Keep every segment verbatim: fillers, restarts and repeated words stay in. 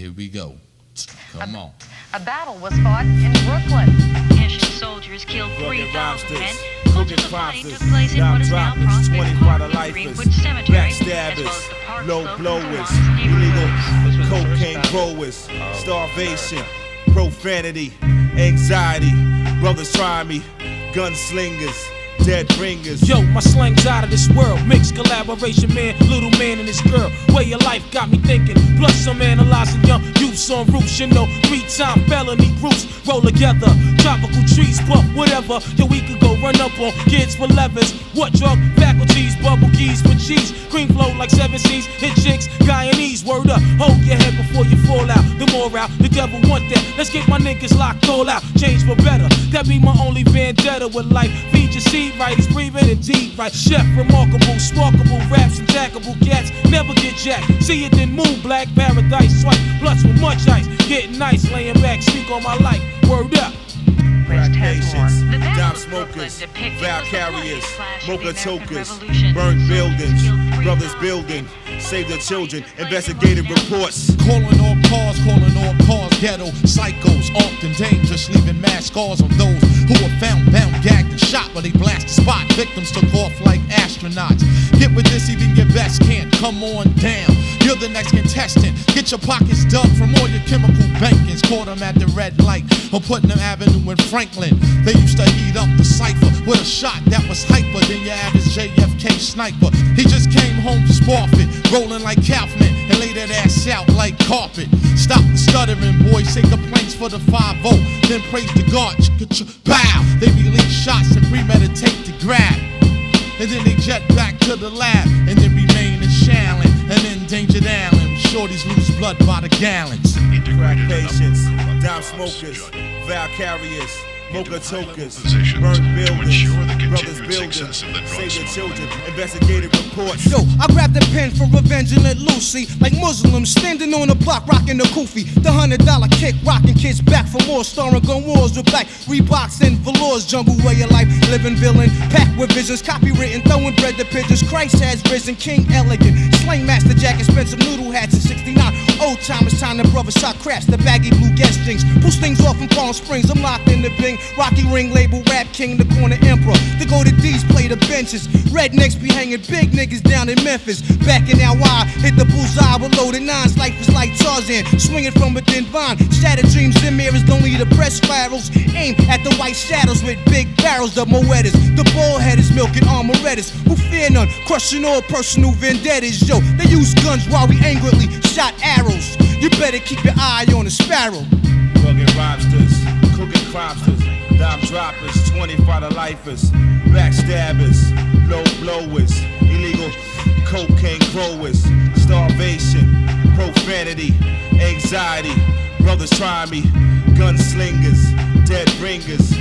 here we go. Come a, on. A battle was fought in Brooklyn. Haitian soldiers killed three thousand men. Most of the fighting took place in Now what is now droppers, Prospect twenty-five Park and lifers, Greenwood Cemetery, as well backstabbers, as the park low slope blowers, and illegal neighborhoods. cocaine growers, starvation, profanity, anxiety, brothers try me, gunslingers, dead ringers. Yo, my slang's out of this world. Mixed collaboration, man, little man and his girl. Way of life got me thinking. Plus, I'm analyzing young youths on roofs. You know, three-time felony groups roll together. Tropical trees, puff, whatever. Yo, we could go run up on kids for levers. What drug? Faculties, bubble keys for cheese. Cream flow like seven seas. Hit chicks, Guyanese, word up. Hold your head before you fall out. The morale, the devil want that. Let's get my niggas locked all out. Change for better. That be my only vendetta with life. Feed your seed right, he's breathing indeed right. Chef, remarkable, sparkable, raps and jackable cats. Never get jacked. See it then move, black paradise. Swipe, blunts with much ice. Getting nice, laying back, speak on my life. Word up. Crack patients, The Battle dime of Brooklyn smokers, depicted vow was the bloody carriers, clash of mocha the American tokers, Revolution. burned buildings, Killed three brothers thousand building, men. save the Most of children, the fighting investigative took place in reports. Calling all cars, calling all cars, ghetto psychos, often dangerous, leaving mass scars on those who were found, bound, gagged, and shot while they blast the spot. Victims took off like astronauts. Get with this, even your best can't. Come on down, you're the next contestant. Get your pockets dug from all your chemical bankings. Caught them at the red light on Putnam Avenue in Franklin. They used to heat up the cipher with a shot that was hyper than your average J F K sniper. He just came home to Sparfit, rolling like Kaufman, and laid that ass out like carpet. Stop the stuttering, boys, say complaints for the five oh, then praise the God. Bow! They release shots and premeditate to grab. And then they jet back to the lab, and then remain in Shallon, and endangered Allen. Shorties lose blood by the gallons. Crack patients, dime smokers, vow carriers, mocha tokers, burned buildings, brothers building, save the children, investigative reports. Yo, I grabbed a pen for revenge and let Lucy, like Muslims standing on the block rocking the kufi. The hundred dollar kick rocking kids back for more, starring gun wars with black Reeboks and velours. Jungle way of life, living villain, packed with visions, copywritten, throwing bread to pigeons. Christ has risen, King elegant, slang master jack, expensive noodle hats in sixty-nine. Old timers, time the brother shot craps, the baggy blue guest jeans. Pull things off in Palm Springs, I'm locked in the Bing. Rocky ring label, rap king, the corner emperor. The go to D's play the benches. Rednecks be hanging big niggas down in Memphis. Back in that Y, hit the bullseye with loaded nines. Life is like Tarzan, swinging from a thin vine. Shattered dreams and mirrors, lonely the press spirals. Aim at the white shadows with big barrels. The Moedas, the bullheaders, milking armorettas. Who fear none, crushing all personal vendettas. Yo, they use guns while we angrily shot arrows. You better keep your eye on the sparrow. Rugged rhymesters, cooking crimesters, dime droppers, twenty-five lifers, backstabbers, low blowers, illegal cocaine growers, starvation, profanity, anxiety, brothers try me, gunslingers, dead ringers,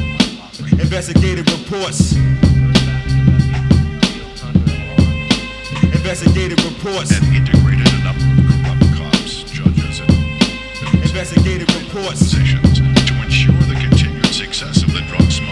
investigative reports. Investigative reports. And integrated a number of corrupt cops, judges, and investigative reports positions to ensure the continued success of the drug smuggling